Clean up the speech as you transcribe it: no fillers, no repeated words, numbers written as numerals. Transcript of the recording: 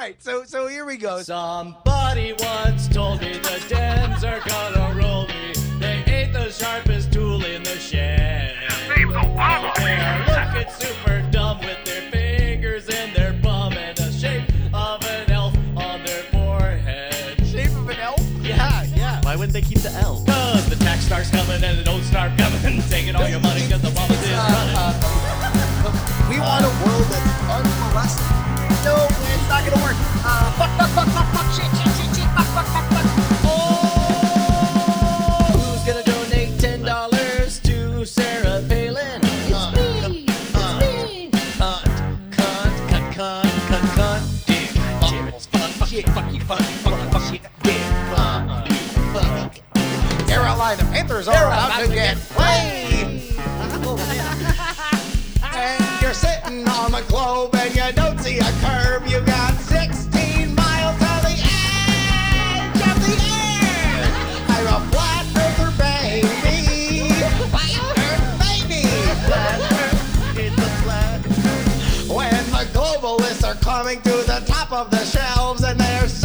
right, so here we go. Somebody once told me the Dems are gonna roll me. They ain't the sharpest tool in the shed. They are looking super dumb with their fingers in their bum and the shape of an elf on their forehead. Shape of an elf? Yeah. Why wouldn't they keep the L? Cause the tax starts coming and it don't start coming. Taking all your money cause the policy is running. We want a world that's unmolested. No, it's not gonna work. Fuck, shit, fuck. Oh, who's gonna donate $10 to Sarah Palin? It's me. Cunt. Dick. Carolina Panthers are about to get played. And you're sitting on the globe and you don't see a curve. You got 16 miles to the edge of the earth. I'm a flat earther, baby. Flat earth, baby. Flat Earth, it's a flat. When the globalists are coming to the top of the shelves and they're